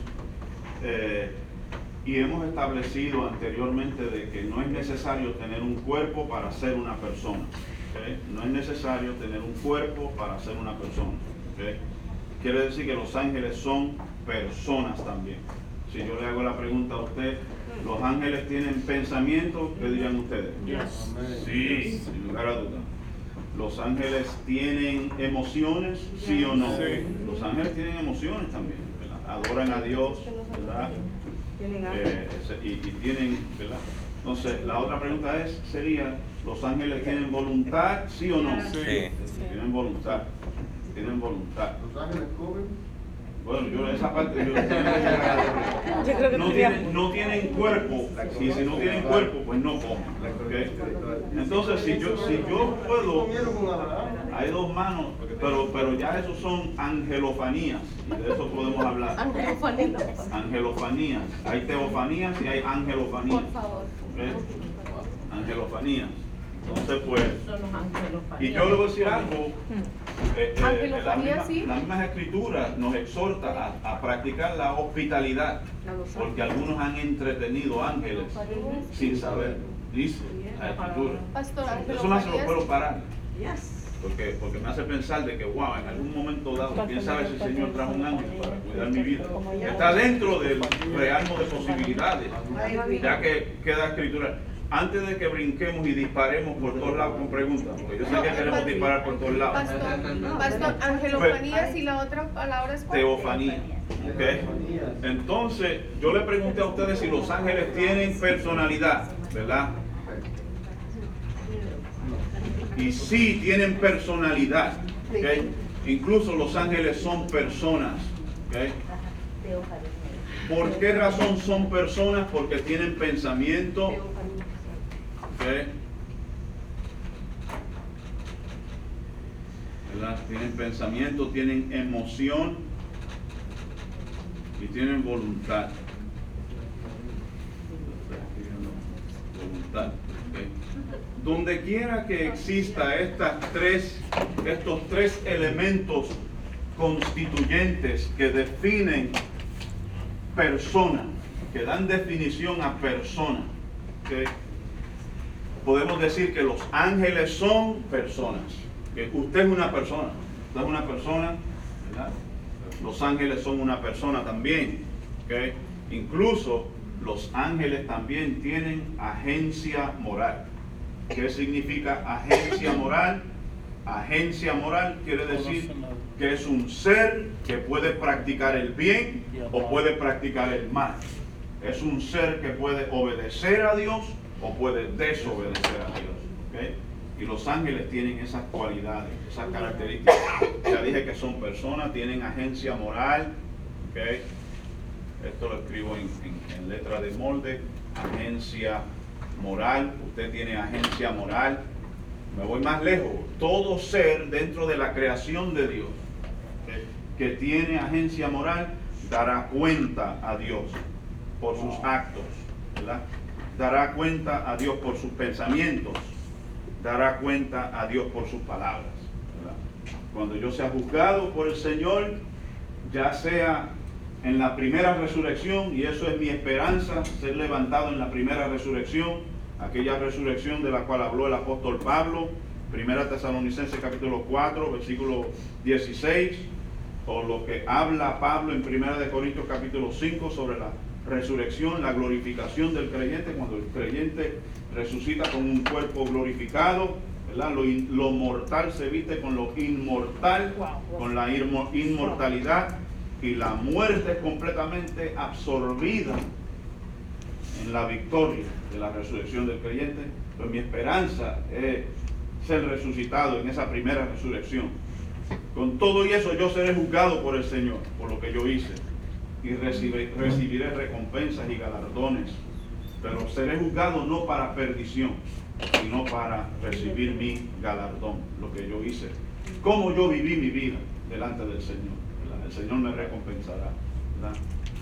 [SPEAKER 2] y hemos establecido anteriormente de que no es necesario tener un cuerpo para ser una persona, ¿okay? No es necesario tener un cuerpo para ser una persona, ¿okay? Quiere decir que los ángeles son personas también, Si yo le hago la pregunta a usted, ¿los ángeles tienen pensamientos? ¿Qué dirían ustedes?
[SPEAKER 4] Yes.
[SPEAKER 2] Sí, sin lugar a dudas. ¿Los ángeles tienen emociones? ¿Sí o no?
[SPEAKER 5] Sí.
[SPEAKER 2] Los ángeles tienen emociones también, ¿verdad? Adoran a Dios, ¿verdad?
[SPEAKER 3] Tienen hambre.
[SPEAKER 2] Y tienen, ¿verdad? Entonces, la otra pregunta sería, ¿los ángeles tienen voluntad? ¿Sí o no?
[SPEAKER 5] Sí.
[SPEAKER 2] Tienen voluntad. Tienen voluntad.
[SPEAKER 6] ¿Los ángeles comen?
[SPEAKER 2] Bueno, yo esa parte yo no tienen cuerpo, y si no tienen cuerpo, pues no comen. ¿Ok? Entonces, si yo puedo,
[SPEAKER 6] ¿Comieron con Abraham?
[SPEAKER 2] hay dos manos, pero ya esos son angelofanías, y de eso podemos hablar. Angelofanías. Hay teofanías y hay angelofanías.
[SPEAKER 4] Por favor.
[SPEAKER 2] ¿Ok? Angelofanías. Entonces, pues,
[SPEAKER 4] Son los ángeles.
[SPEAKER 2] y yo le voy a decir algo,
[SPEAKER 4] Angelofanía, sí.
[SPEAKER 2] las mismas escrituras nos exhorta a practicar la hospitalidad, porque algunos han entretenido ángeles sin saber, dice la escritura.
[SPEAKER 4] Pastor,
[SPEAKER 2] Eso me hace los
[SPEAKER 4] angelofanías.
[SPEAKER 2] pelos parar,
[SPEAKER 3] Yes.
[SPEAKER 2] porque me hace pensar de que, wow, en algún momento dado, quién sabe si el Señor trajo un ángel para cuidar mi vida. Está dentro del realmo de posibilidades, ya que queda escritura. Antes de que brinquemos y disparemos por todos lados con preguntas, porque yo sé que queremos disparar por todos lados.
[SPEAKER 4] Pastor, angelofanías y la otra palabra es cuál?
[SPEAKER 2] Teofanía. ¿Ok? Entonces, yo le pregunté a ustedes si los ángeles tienen personalidad, ¿verdad? Y sí tienen personalidad. ¿Ok? Incluso los ángeles son personas. ¿Ok? ¿Por qué razón son personas? Porque tienen pensamiento. ¿Ok? ¿Verdad? Tienen pensamiento, tienen emoción y tienen voluntad. Voluntad. ¿Ok? Donde quiera que exista estos tres elementos constituyentes que definen persona, que dan definición a persona, ¿ok? Podemos decir que los ángeles son personas. Que usted es una persona. Usted es una persona, ¿verdad? Los ángeles son una persona también. ¿Ok? Incluso los ángeles también tienen agencia moral. ¿Qué significa agencia moral? Agencia moral quiere decir que es un ser que puede practicar el bien o puede practicar el mal. Es un ser que puede obedecer a Dios o puede desobedecer a Dios. ¿Okay? Y los ángeles tienen esas cualidades, esas características. Ya dije que son personas, tienen agencia moral. ¿Okay? Esto lo escribo en letra de molde. Agencia moral. Usted tiene agencia moral. Me voy más lejos. Todo ser dentro de la creación de Dios, ¿okay?, que tiene agencia moral dará cuenta a Dios por sus actos, ¿verdad? Dará cuenta a Dios por sus pensamientos, dará cuenta a Dios por sus palabras, ¿verdad? Cuando yo sea juzgado por el Señor, ya sea en la primera resurrección, y eso es mi esperanza, ser levantado en la primera resurrección, aquella resurrección de la cual habló el apóstol Pablo, 1 Tesalonicenses capítulo 4, versículo 16, o lo que habla Pablo en 1 Corintios capítulo 5 sobre la resurrección, la glorificación del creyente, cuando el creyente resucita con un cuerpo glorificado, ¿verdad? Lo mortal se viste con lo inmortal, con la inmortalidad, y la muerte es completamente absorbida en la victoria de la resurrección del creyente. Pues mi esperanza es ser resucitado en esa primera resurrección. Con todo y eso yo seré juzgado por el Señor, por lo que yo hice, y recibiré recompensas y galardones, pero seré juzgado no para perdición, sino para recibir mi galardón, lo que yo hice, cómo yo viví mi vida delante del Señor, ¿verdad? El Señor me recompensará, ¿verdad?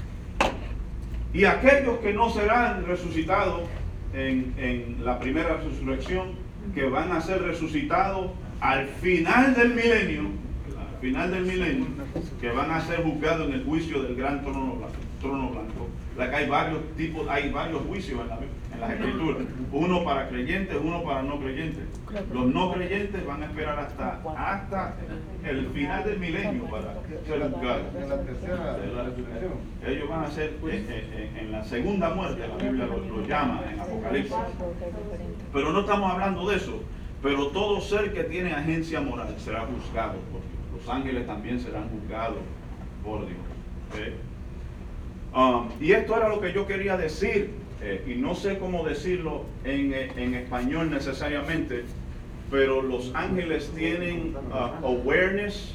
[SPEAKER 2] Y aquellos que no serán resucitados en la primera resurrección, que van a ser resucitados al final del milenio, final del milenio, que van a ser juzgados en el juicio del gran trono blanco. Que hay varios tipos, hay varios juicios en las escrituras. Uno para creyentes, uno para no creyentes. Los no creyentes van a esperar hasta el final del milenio para ser juzgados. Ellos van a ser en la segunda muerte, la Biblia lo llama en Apocalipsis. Pero no estamos hablando de eso. Pero todo ser que tiene agencia moral será juzgado por Dios. Los ángeles también serán juzgados por Dios. ¿Okay? Y esto era lo que yo quería decir, y no sé cómo decirlo en español necesariamente, pero los ángeles tienen awareness,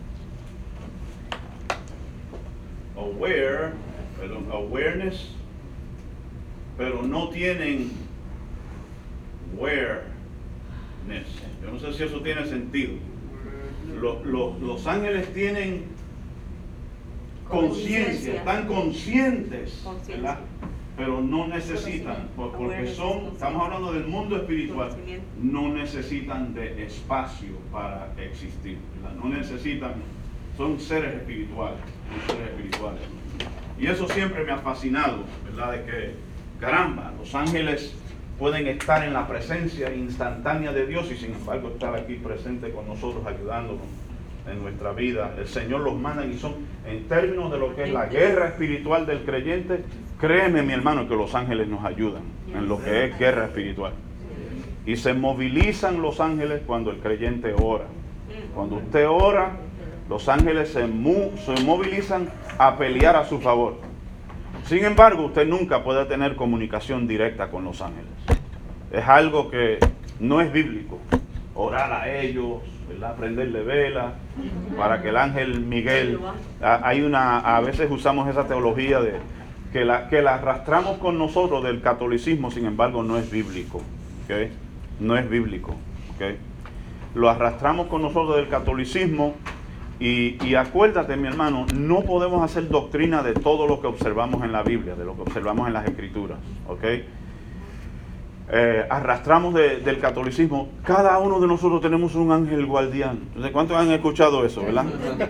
[SPEAKER 2] pero no tienen awareness. Yo no sé si eso tiene sentido. Los ángeles tienen conciencia, están conscientes, ¿verdad? Pero no necesitan, porque estamos hablando del mundo espiritual, no necesitan de espacio para existir, ¿verdad? No necesitan, son seres espirituales. Y eso siempre me ha fascinado, ¿verdad? De que, caramba, los ángeles pueden estar en la presencia instantánea de Dios y sin embargo estar aquí presente con nosotros, ayudándonos en nuestra vida. El Señor los manda y son, en términos de lo que es la guerra espiritual del creyente, créeme mi hermano que los ángeles nos ayudan en lo que es guerra espiritual. Y se movilizan los ángeles cuando el creyente ora. Cuando usted ora, los ángeles se movilizan a pelear a su favor. Sin embargo, usted nunca puede tener comunicación directa con los ángeles. Es algo que no es bíblico. Orar a ellos, ¿verdad? Prenderle vela para que el ángel Miguel, a veces usamos esa teología de que la arrastramos con nosotros del catolicismo, sin embargo no es bíblico, ¿okay? No es bíblico, ¿okay? Lo arrastramos con nosotros del catolicismo y acuérdate mi hermano, no podemos hacer doctrina de todo lo que observamos en la Biblia, de lo que observamos en las escrituras, ¿okay? Arrastramos del catolicismo. Cada uno de nosotros tenemos un ángel guardián. Entonces, ¿cuántos han escuchado eso, verdad?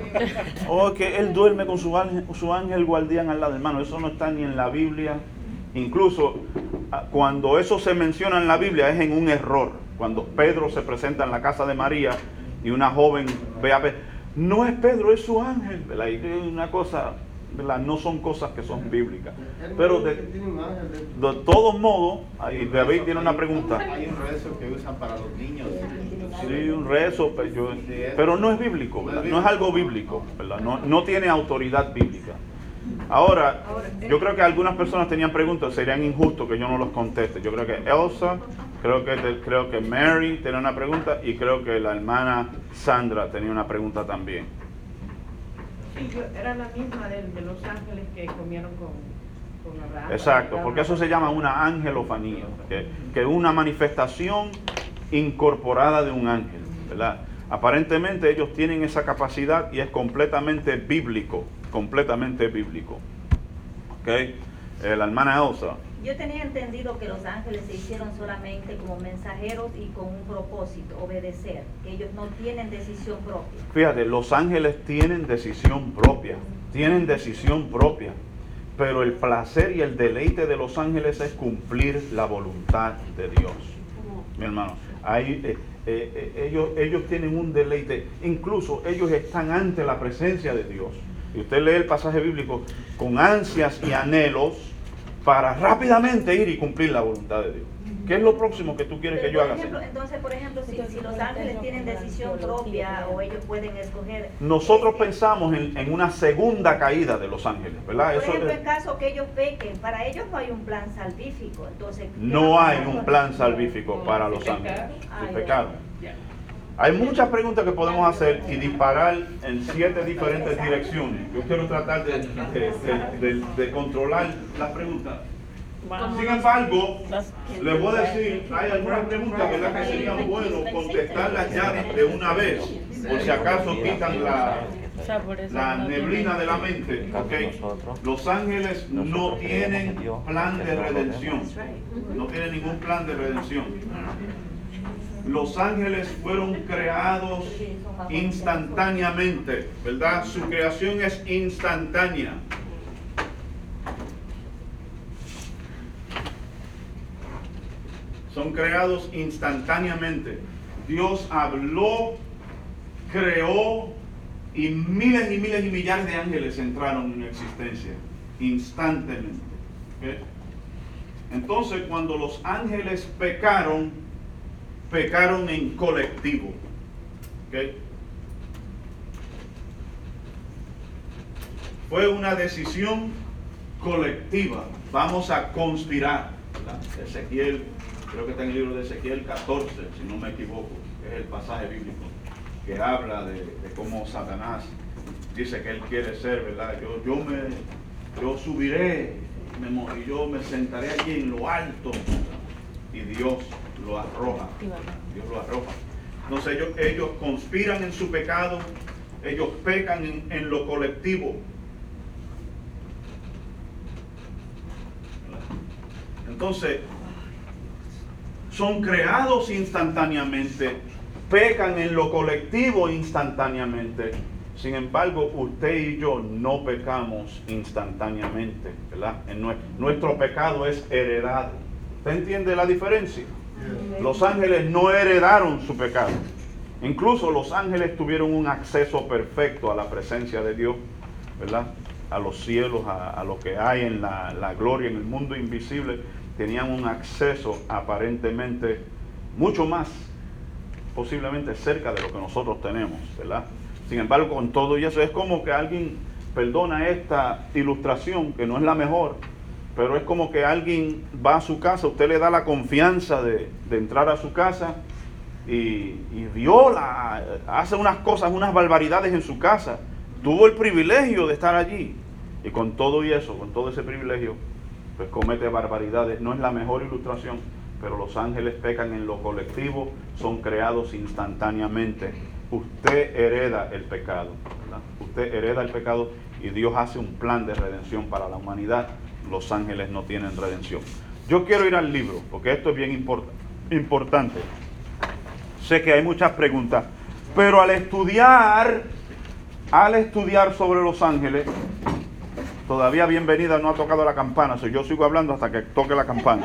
[SPEAKER 2] O que él duerme con su ángel guardián al lado, hermano. Eso no está ni en la Biblia. Incluso cuando eso se menciona en la Biblia es en un error. Cuando Pedro se presenta en la casa de María y una joven ve a ver, no es Pedro, es su ángel, ¿verdad? Y una cosa, ¿verdad? No son cosas que son bíblicas. Pero de todos modos, ahí David tiene una pregunta.
[SPEAKER 5] Hay un rezo que usan para los niños.
[SPEAKER 2] Sí, un rezo, pero no es bíblico, ¿verdad? No es algo bíblico, ¿verdad? No tiene autoridad bíblica. Ahora, yo creo que algunas personas tenían preguntas, serían injustos que yo no los conteste. Yo creo que Elsa, creo que Mary tenía una pregunta y creo que la hermana Sandra tenía una pregunta también.
[SPEAKER 4] Sí, era la misma de los ángeles que comieron con Abraham.
[SPEAKER 2] Exacto, porque eso se llama una angelofanía, que es una manifestación incorporada de un ángel, ¿verdad? Aparentemente ellos tienen esa capacidad y es completamente bíblico, ¿ok? La hermana Elsa.
[SPEAKER 1] Yo tenía entendido que los ángeles se hicieron solamente como mensajeros y con un propósito, obedecer, que ellos no tienen decisión propia.
[SPEAKER 2] Fíjate, los ángeles tienen decisión propia, pero el placer y el deleite de los ángeles es cumplir la voluntad de Dios. Mi hermano, ellos tienen un deleite, incluso ellos están ante la presencia de Dios. Y usted lee el pasaje bíblico con ansias y anhelos para rápidamente ir y cumplir la voluntad de Dios. ¿Qué es lo próximo que tú quieres que yo haga?
[SPEAKER 1] Entonces, por ejemplo, si los ángeles tienen decisión propia o ellos pueden escoger...
[SPEAKER 2] Nosotros pensamos en una segunda caída de los ángeles, ¿verdad?
[SPEAKER 1] Por ejemplo, en caso que ellos pequen, para ellos no hay un plan salvífico. Entonces,
[SPEAKER 2] no hay un plan salvífico para los ángeles. Si pecaron. Hay muchas preguntas que podemos hacer y disparar en 7 diferentes direcciones. Yo quiero tratar de controlar las preguntas. Sin embargo, les voy a decir, hay algunas preguntas que sería bueno contestarlas ya de una vez, por si acaso quitan la neblina de la mente, ¿okay? Los ángeles no tienen plan de redención, no tienen ningún plan de redención. Los ángeles fueron creados instantáneamente, ¿verdad? Su creación es instantánea. Son creados instantáneamente. Dios habló, creó y miles y miles y millares de ángeles entraron en existencia instantáneamente. ¿Okay? Entonces, cuando los ángeles pecaron en colectivo. ¿Okay? Fue una decisión colectiva. Vamos a conspirar, ¿verdad? Ezequiel, creo que está en el libro de Ezequiel 14, si no me equivoco, que es el pasaje bíblico que habla de cómo Satanás dice que él quiere ser, ¿verdad? Yo subiré y yo me sentaré allí en lo alto, y Dios lo arroja. Dios lo arroja. Entonces ellos conspiran en su pecado, ellos pecan en lo colectivo. Entonces, son creados instantáneamente, pecan en lo colectivo instantáneamente. Sin embargo, usted y yo no pecamos instantáneamente, ¿verdad? Nuestro pecado es heredado. ¿Usted entiende la diferencia? Los ángeles no heredaron su pecado. Incluso los ángeles tuvieron un acceso perfecto a la presencia de Dios, ¿verdad? A los cielos, a lo que hay en la gloria, en el mundo invisible. Tenían un acceso aparentemente mucho más, posiblemente cerca de lo que nosotros tenemos, ¿verdad? Sin embargo, con todo y eso, es como que alguien, perdona esta ilustración, que no es la mejor, pero es como que alguien va a su casa, usted le da la confianza de entrar a su casa y viola, hace unas cosas, unas barbaridades en su casa. Tuvo el privilegio de estar allí, y con todo y eso, con todo ese privilegio, pues comete barbaridades. No es la mejor ilustración, pero los ángeles pecan en lo colectivo, son creados instantáneamente. Usted hereda el pecado, ¿verdad? Usted hereda el pecado y Dios hace un plan de redención para la humanidad. Los ángeles no tienen redención. Yo quiero ir al libro, porque esto es bien importante. Sé que hay muchas preguntas, pero al estudiar sobre los ángeles, todavía Bienvenida no ha tocado la campana, yo sigo hablando hasta que toque la campana.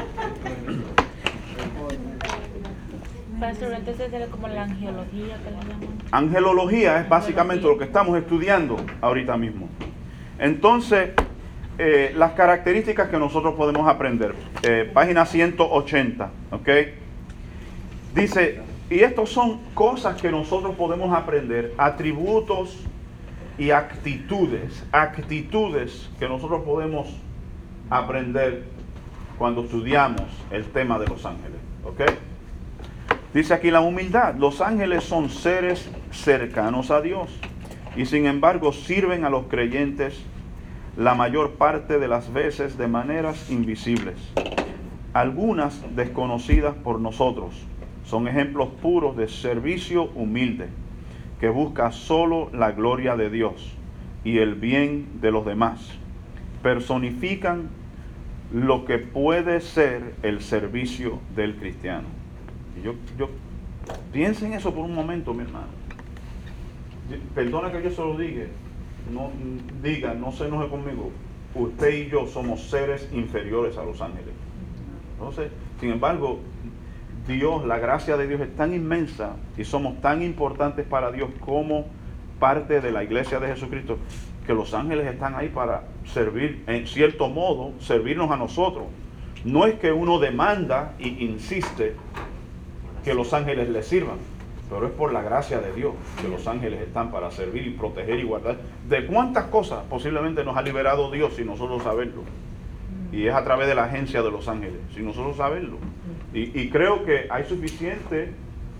[SPEAKER 7] Pastor, entonces era como la angelología que le llaman.
[SPEAKER 2] Angelología es básicamente lo que estamos estudiando ahorita mismo. Entonces, las características que nosotros podemos aprender. Página 180, ¿ok? Dice, y estos son cosas que nosotros podemos aprender, atributos y actitudes que nosotros podemos aprender cuando estudiamos el tema de los ángeles, ¿ok? Dice aquí la humildad. Los ángeles son seres cercanos a Dios y sin embargo sirven a los creyentes la mayor parte de las veces de maneras invisibles, algunas desconocidas por nosotros. Son ejemplos puros de servicio humilde que busca solo la gloria de Dios y el bien de los demás. Personifican lo que puede ser el servicio del cristiano. Y yo piensen eso por un momento, mi hermano. Perdona que yo se lo diga, no se enoje conmigo. Usted y yo somos seres inferiores a los ángeles. Entonces, sin embargo, Dios, la gracia de Dios es tan inmensa y somos tan importantes para Dios como parte de la iglesia de Jesucristo, que los ángeles están ahí para servir, en cierto modo, servirnos a nosotros. No es que uno demanda y insiste que los ángeles le sirvan, pero es por la gracia de Dios que los ángeles están para servir y proteger y guardar. ¿De cuántas cosas posiblemente nos ha liberado Dios sin nosotros saberlo? Y es a través de la agencia de los ángeles, sin nosotros saberlo. Y creo que hay suficiente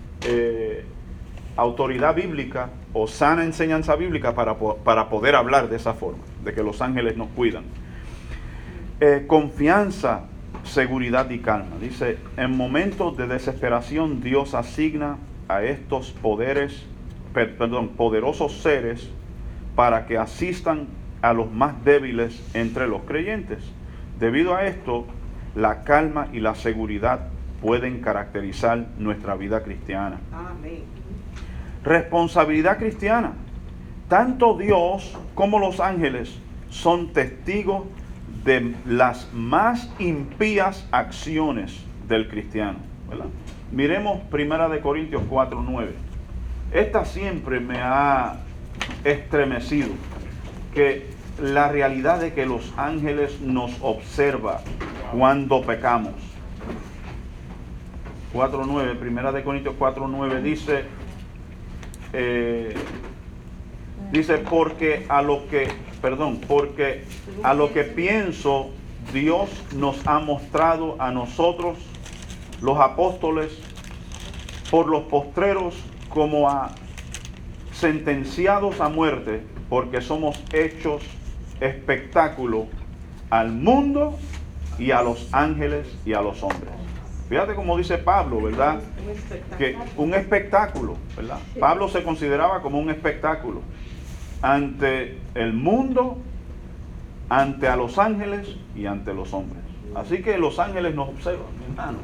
[SPEAKER 2] autoridad bíblica o sana enseñanza bíblica para poder hablar de esa forma, de que los ángeles nos cuidan. Confianza, seguridad y calma. Dice, en momentos de desesperación Dios asigna a estos poderosos seres para que asistan a los más débiles entre los creyentes. Debido a esto, la calma y la seguridad pueden caracterizar nuestra vida cristiana.
[SPEAKER 3] Amén.
[SPEAKER 2] Responsabilidad cristiana. Tanto Dios como los ángeles son testigos de las más impías acciones del cristiano, ¿verdad? Miremos 1 Corintios 4:9. Esta siempre me ha estremecido, que la realidad de que los ángeles nos observan cuando pecamos. 4:9, 1 Corintios 4:9 dice, porque a lo que pienso, Dios nos ha mostrado a nosotros, los apóstoles, por los postreros, como a sentenciados a muerte, porque somos hechos espectáculo al mundo y a los ángeles y a los hombres. Fíjate cómo dice Pablo, ¿verdad? Que un espectáculo, ¿verdad? Pablo se consideraba como un espectáculo ante el mundo, ante a los ángeles y ante los hombres. Así que los ángeles nos observan, mi hermano.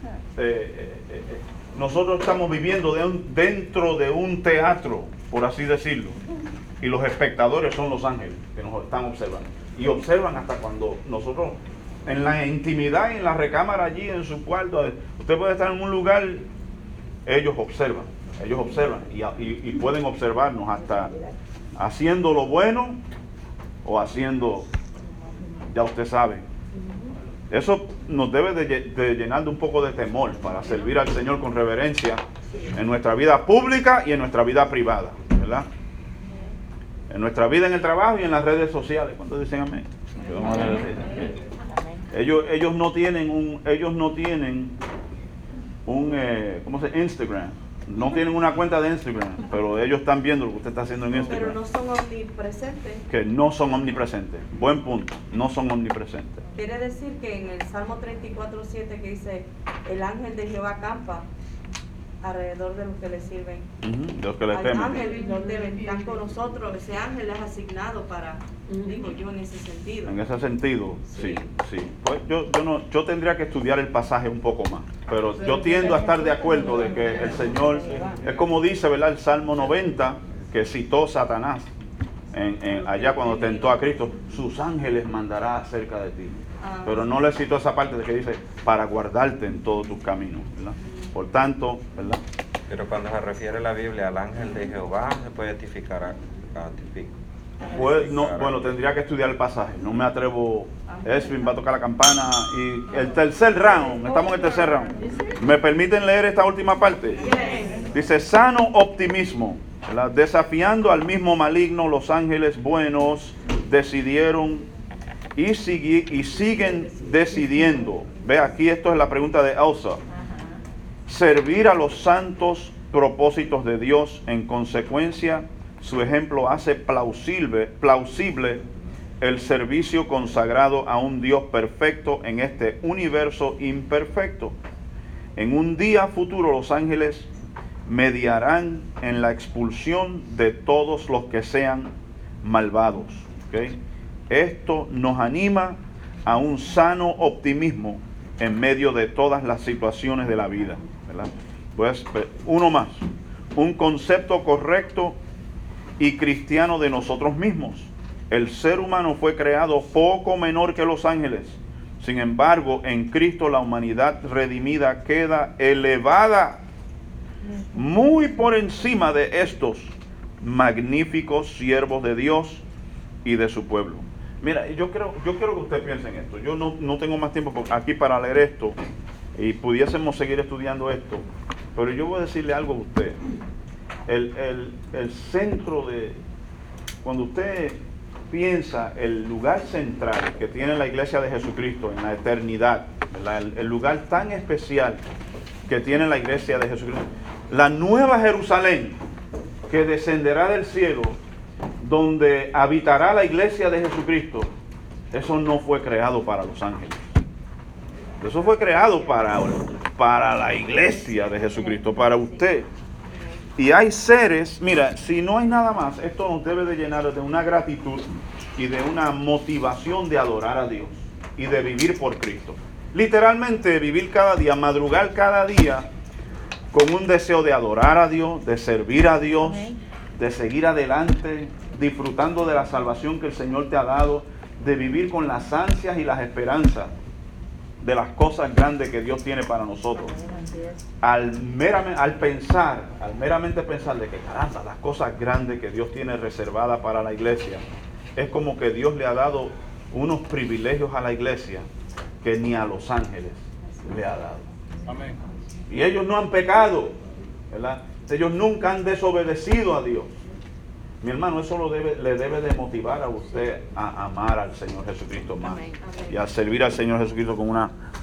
[SPEAKER 2] Nosotros estamos viviendo dentro de un teatro, por así decirlo, y los espectadores son los ángeles que nos están observando. Y observan hasta cuando nosotros, en la intimidad y en la recámara allí en su cuarto, usted puede estar en un lugar, ellos observan y pueden observarnos hasta haciendo lo bueno o haciendo, ya usted sabe. Eso nos debe de llenar de un poco de temor para servir al Señor con reverencia en nuestra vida pública y en nuestra vida privada, ¿verdad? En nuestra vida en el trabajo y en las redes sociales. ¿Cuántos dicen amén? Ellos no tienen un ¿cómo se dice? Instagram. No tienen una cuenta de Instagram, pero ellos están viendo lo que usted está haciendo en Instagram.
[SPEAKER 3] Pero no son omnipresentes.
[SPEAKER 2] Que no son omnipresentes. Buen punto. No son omnipresentes.
[SPEAKER 3] Quiere decir que en el Salmo 34:7 que dice, el ángel de Jehová acampa alrededor de los que le sirven.
[SPEAKER 2] De los que le
[SPEAKER 3] Al
[SPEAKER 2] temen.
[SPEAKER 3] ángel deben estar con nosotros. Ese ángel es asignado para, digo yo, en ese sentido.
[SPEAKER 2] En ese sentido, sí.
[SPEAKER 3] Sí.
[SPEAKER 2] Pues yo tendría que estudiar el pasaje un poco más, pero yo tiendo a estar de acuerdo de que el Señor, es como dice, ¿verdad? El Salmo 90, que citó Satanás allá cuando tentó a Cristo, sus ángeles mandará acerca de ti. Pero no le citó esa parte de que dice, para guardarte en todos tus caminos, ¿verdad? Por tanto, ¿verdad?
[SPEAKER 8] Pero cuando se refiere la Biblia al ángel de Jehová, se puede identificar a
[SPEAKER 2] Pues, no, bueno, tendría que estudiar el pasaje. No me atrevo. Esvin va a tocar la campana. Y el tercer round, estamos en el tercer round. ¿Me permiten leer esta última parte? Dice, sano optimismo, ¿verdad? Desafiando al mismo maligno, los ángeles buenos decidieron y siguen decidiendo. Ve, aquí esto es la pregunta de Elsa. Servir a los santos propósitos de Dios. En consecuencia, su ejemplo hace plausible el servicio consagrado a un Dios perfecto en este universo imperfecto. En un día futuro los ángeles mediarán en la expulsión de todos los que sean malvados. ¿Okay? Esto nos anima a un sano optimismo en medio de todas las situaciones de la vida, ¿verdad? Pues uno más, un concepto correcto y cristiano de nosotros mismos. El ser humano fue creado poco menor que los ángeles. Sin embargo, en Cristo la humanidad redimida queda elevada muy por encima de estos magníficos siervos de Dios y de su pueblo. Mira, yo quiero que usted piense en esto. Yo no tengo más tiempo aquí para leer esto y pudiésemos seguir estudiando esto, pero yo voy a decirle algo a usted. El centro de, cuando usted piensa el lugar central que tiene la iglesia de Jesucristo en la eternidad, el lugar tan especial que tiene la iglesia de Jesucristo, la nueva Jerusalén que descenderá del cielo, donde habitará la iglesia de Jesucristo, eso no fue creado para los ángeles. Eso fue creado para la iglesia de Jesucristo, para usted. Y hay seres, mira, si no hay nada más, esto nos debe de llenar de una gratitud y de una motivación de adorar a Dios y de vivir por Cristo. literalmente vivir cada día, madrugar cada día con un deseo de adorar a Dios, de servir a Dios,
[SPEAKER 7] Amén.
[SPEAKER 2] de seguir adelante, disfrutando de la salvación que el Señor te ha dado, de vivir con las ansias y las esperanzas de las cosas grandes que Dios tiene para nosotros. Al meramente pensar de que caramba, las cosas grandes que Dios tiene reservadas para la iglesia, es como que Dios le ha dado unos privilegios a la iglesia que ni a los ángeles le ha dado.
[SPEAKER 5] Amén.
[SPEAKER 2] Y ellos no han pecado, ¿verdad? Ellos nunca han desobedecido a Dios. Mi hermano, eso le debe de motivar a usted a amar al Señor Jesucristo más.
[SPEAKER 3] Amén.
[SPEAKER 2] Y a servir al Señor Jesucristo con una